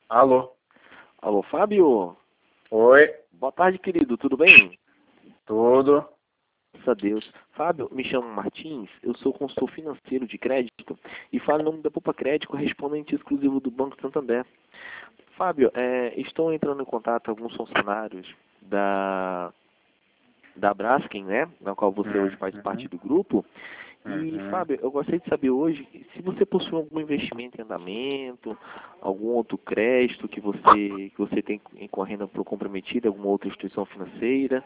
Alô? Alô, Fábio? Oi, Boa tarde, querido. Tudo bem? tudo? Graças a Deus. Fábio, me chamo Martins, eu sou consultor financeiro de crédito e falo em nome da Poupa Crédito, correspondente exclusivo do Banco Santander. Fábio, estou entrando em contato com alguns funcionários da Braskem, né? Na qual você hoje faz parte Uhum, do grupo. E, uhum. Fábio, eu gostaria de saber hoje se você possui algum investimento em andamento, algum outro crédito que você tem correndo para o comprometido, alguma outra instituição financeira.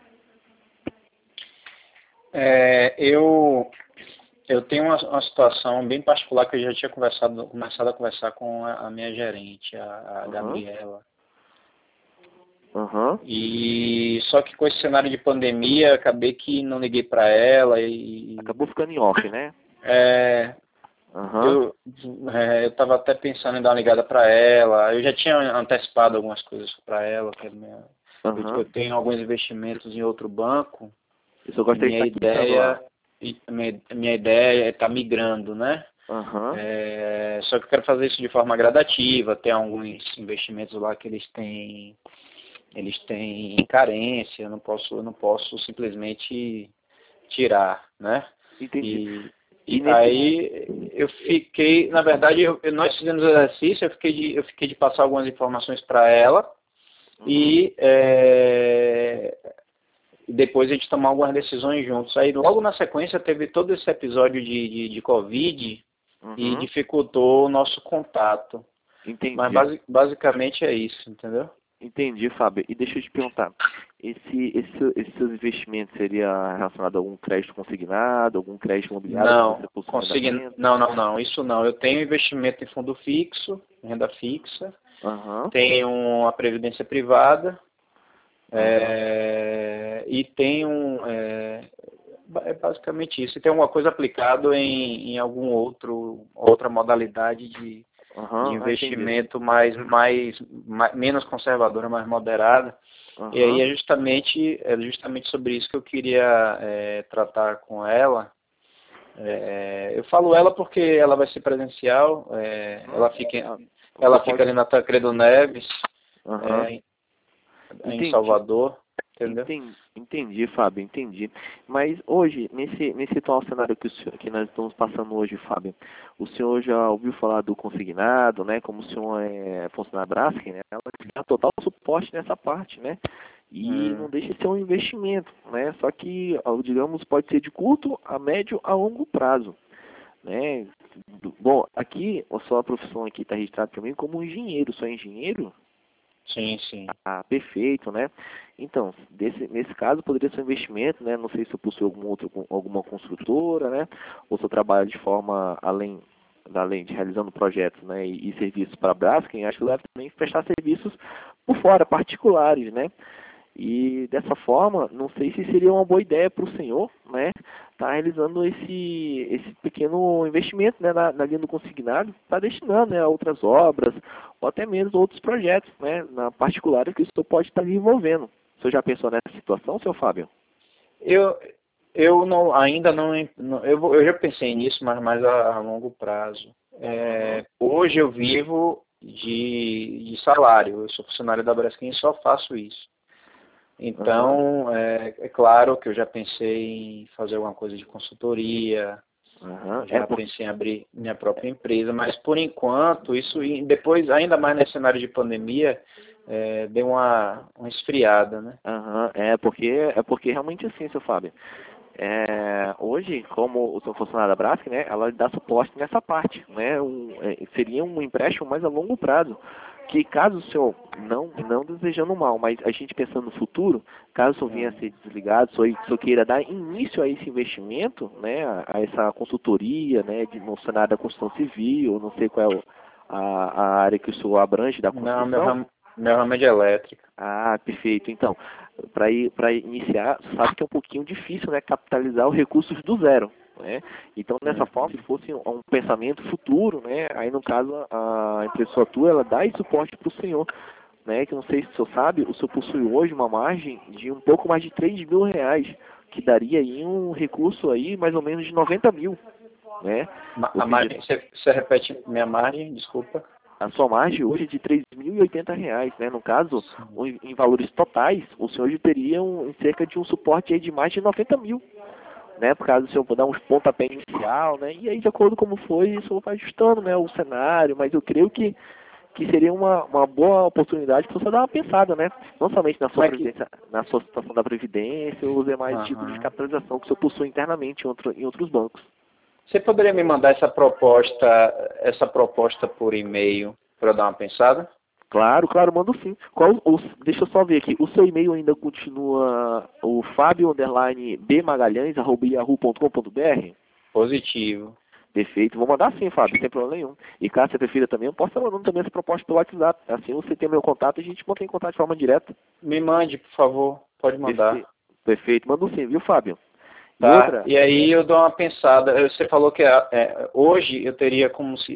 Eu tenho uma situação bem particular que eu já tinha começado a conversar com a minha gerente, a Aham, Gabriela. aham. E só que com esse cenário de pandemia, acabei que não liguei para ela e Acabou ficando em off, né? é, Aham, eu eu estava até pensando em dar uma ligada para ela. Eu já tinha antecipado algumas coisas para ela, eu aham. tenho alguns investimentos em outro banco. Eu só E gostaria de estar quitando lá. minha ideia é estar migrando, né? Aham, Só que eu quero fazer isso de forma gradativa, tem alguns investimentos lá que eles têm carência, eu não posso simplesmente tirar, né? entendi. E, E e nesse... aí eu fiquei, na verdade, nós fizemos exercício, eu fiquei de passar algumas informações para ela Uhum, e e depois a gente tomar algumas decisões juntos. Aí logo na sequência teve todo esse episódio de Covid e uhum. dificultou o nosso contato. Mas Entendi. basicamente é isso, entendeu? Entendi, Fábio. E deixa eu te perguntar, esses seus investimentos seria relacionado a algum crédito consignado, algum crédito imobiliário que você Não, possui em andamento? não, isso não. Eu tenho investimento em fundo fixo, renda fixa, Aham, tenho a previdência privada, aham, e tenho basicamente isso. E tem alguma coisa aplicado em algum outra modalidade de aham, entendi. investimento menos conservadora, mais moderada. E aí Aham, é justamente sobre isso que eu queria tratar com ela. Eu falo ela porque ela vai ser presencial, aham. Você ela fica ali pode... na Tancredo Neves, Aham, é, em entendi. Salvador, entendeu? Entendi, Fábio, entendi. Mas hoje, nesse atual cenário que nós estamos passando hoje, Fábio, o senhor já ouviu falar do consignado, né? Como o senhor é funcionário da Braskem, né? Ela dá total suporte nessa parte, né? E Hum, não deixa de ser um investimento, né? Só que, digamos, pode ser de curto, a médio, a longo prazo, né? Bom, aqui, a sua profissão aqui está registrada para mim como engenheiro. Sou engenheiro? sim, sim. Ah, perfeito, né? Então, nesse caso poderia ser um investimento, né? Não sei se eu possuo alguma construtora, né? Ou se eu trabalho de forma além de realizando projetos, né? E serviços para a Braskem, acho que deve também prestar serviços por fora, particulares, né? E dessa forma, não sei se seria uma boa ideia para o senhor, né? Tá realizando esse pequeno investimento, né, na linha do consignado, está destinando, né, a outras obras ou até mesmo outros projetos, né, na particular que o senhor pode estar envolvendo. O senhor já pensou nessa situação, seu Fábio? Eu, eu não, ainda não eu já pensei nisso, mas mais a longo prazo. Uhum, Hoje eu vivo de salário, eu sou funcionário da Braskem e só faço isso. uhum, Então, é claro que eu já pensei em fazer alguma coisa de consultoria, uhum. já pensei em abrir minha própria empresa, mas por enquanto, depois, ainda mais nesse cenário de pandemia, deu uma esfriada, né? É porque realmente assim, seu Fábio. Hoje, como o seu funcionário da Braskem, né, ela dá suporte nessa parte, né, seria um empréstimo mais a longo prazo, que caso o senhor, não desejando mal, mas a gente pensando no futuro, caso o senhor venha a Hum. ser desligado, o senhor queira dar início a esse investimento, né, a essa consultoria, né, no cenário da construção civil, não sei qual é a área que o senhor abrange da Não, meu construção. ramo, meu ramo é de elétrica. Ah, perfeito. Então, para iniciar, sabe que é um pouquinho difícil, né, capitalizar os recursos do zero, né? Então, nessa forma, Uhum. se fosse um pensamento futuro, né, aí no caso a empresa sua tua, ela dá esse suporte para o senhor, né? Que não sei se o senhor sabe, o senhor possui hoje uma margem de um pouco mais de R$ 3.000, que daria aí um recurso aí mais ou menos de 90 mil, né? Ou A seja, margem, você repete minha margem, desculpa. a sua margem hoje é de R$ 3.080, né? No caso, em valores totais, o senhor hoje teria em cerca de um suporte aí de mais de 90 mil, né? Por causa do senhor dar uns pontapé inicial, né? E aí, de acordo com como foi, isso vai ajustando, né, o cenário, mas eu creio que seria uma boa oportunidade para você dar uma pensada, né? Não somente na sua previdência, na sua situação da previdência, ou os demais tipos de capitalização que o senhor possui internamente em outros bancos. Você poderia me mandar essa proposta por e-mail para eu dar uma pensada? Claro, mando sim. Deixa eu só ver aqui. O seu e-mail ainda continua o fabio_bmagalhães@yahoo.com.br? Positivo. Perfeito. Vou mandar sim, Fábio, sem problema nenhum. E caso você prefira também, eu posso estar mandando também essa proposta pelo WhatsApp. Assim você tem meu contato e a gente mantém contato de forma direta. Me mande, por favor. Pode mandar. Perfeito. Mando sim, viu, Fábio? Tá. E aí eu dou uma pensada. Você falou que hoje eu teria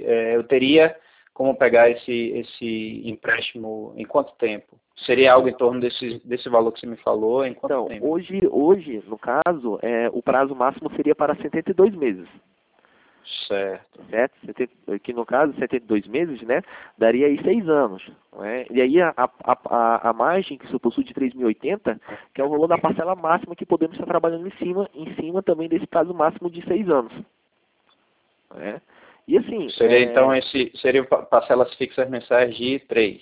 como pegar esse empréstimo em quanto tempo? Seria algo em torno desse valor que você me falou? Em quanto tempo? Hoje, no caso, o prazo máximo seria para 72 meses. Certo. Que no caso, 72 meses, né, daria aí 6 anos. Né? E aí a margem que se possui de 3.080, que é o valor da parcela máxima que podemos estar trabalhando em cima também desse prazo máximo de 6 anos. Né? E assim... Então, seriam parcelas fixas mensais de 3.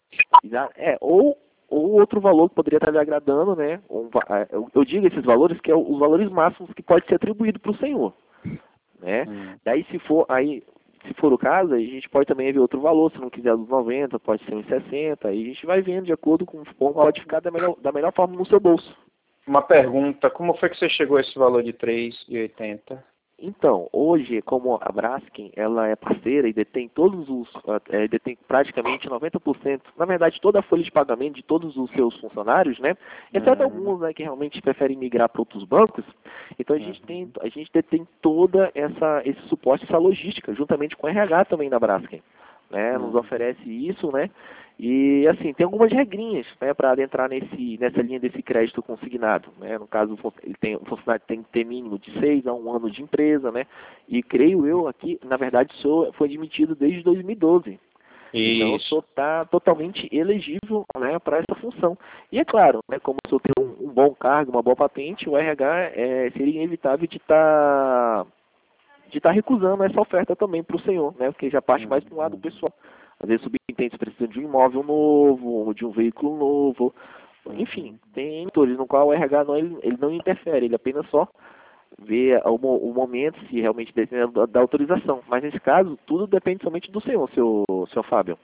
Ou outro valor que poderia estar lhe agradando, né? Eu digo esses valores que é os valores máximos que pode ser atribuído para o senhor. Né? Daí se for o caso, aí a gente pode também ver outro valor, se não quiser dos 90, pode ser uns 60, aí a gente vai vendo de acordo com o pode ficar da melhor forma no seu bolso. Uma pergunta, como foi que você chegou a esse valor de 3,80? Então, hoje, como a Braskem, ela é parceira e detém detém praticamente 90%, na verdade, toda a folha de pagamento de todos os seus funcionários, né? Exceto alguns, né, que realmente preferem migrar para outros bancos. Então, a gente detém toda esse suporte, essa logística, juntamente com o RH também da Braskem, né? Nos oferece isso, né? E, assim, tem algumas regrinhas, né, para adentrar nessa linha desse crédito consignado, né? No caso, o funcionário tem que ter mínimo de 6 a 1 ano de empresa, né? E creio eu aqui, na verdade, o senhor foi admitido desde 2012. Isso. Então, o senhor está totalmente elegível, né, para essa função. E é claro, né, como o senhor tem um bom cargo, uma boa patente, o RH seria inevitável de estar recusando essa oferta também para o senhor, né? Porque já parte mais para um lado pessoal. Às vezes subintende precisa de um imóvel novo, de um veículo novo. Enfim, tem fatores no qual o RH ele não interfere, ele apenas só vê o momento, se realmente depende da autorização. Mas nesse caso, tudo depende somente do senhor, seu Fábio.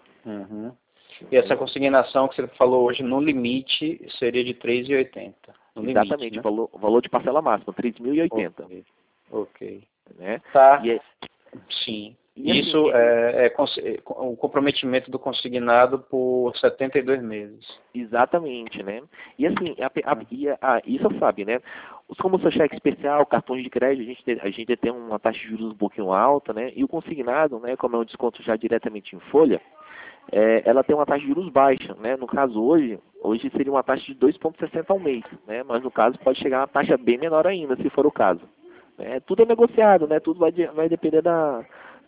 E essa consignação que você falou hoje, no limite, seria de 3,80. Exatamente, né? valor de parcela máxima, 3.080. Ok. Né? Tá. Sim. Isso o comprometimento do consignado por 72 meses. Exatamente, né? E assim, isso sabe, né? Como o seu cheque especial, cartões de crédito, a gente tem uma taxa de juros um pouquinho alta, né? E o consignado, né, como é um desconto já diretamente em folha, ela tem uma taxa de juros baixa, né? No caso hoje seria uma taxa de 2,60 ao mês, né? Mas no caso pode chegar a uma taxa bem menor ainda, se for o caso. Tudo é negociado, né? Tudo vai depender da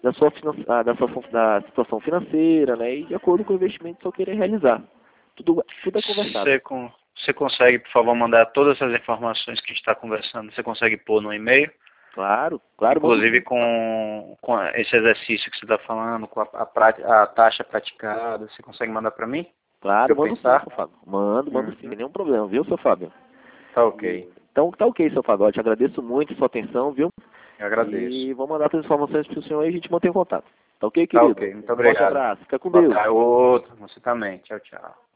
situação financeira, né? E de acordo com o investimento que você querer realizar. Tudo é conversado. Você consegue, por favor, mandar todas essas informações que a gente está conversando, você consegue pôr no e-mail? Claro. Inclusive com esse exercício que você está falando, com a taxa praticada, você consegue mandar para mim? Claro, mando sim, seu Fábio. Mando sim, nenhum problema, viu, seu Fábio? Tá ok. Então tá ok, seu Fábio. Eu te agradeço muito a sua atenção, viu? Eu agradeço. E vou mandar todas as informações para o senhor e a gente mantém contato. Tá ok, querido? Tá ok, muito obrigado. Um forte abraço. Fica com Deus. Outro, você também. Tchau, tchau.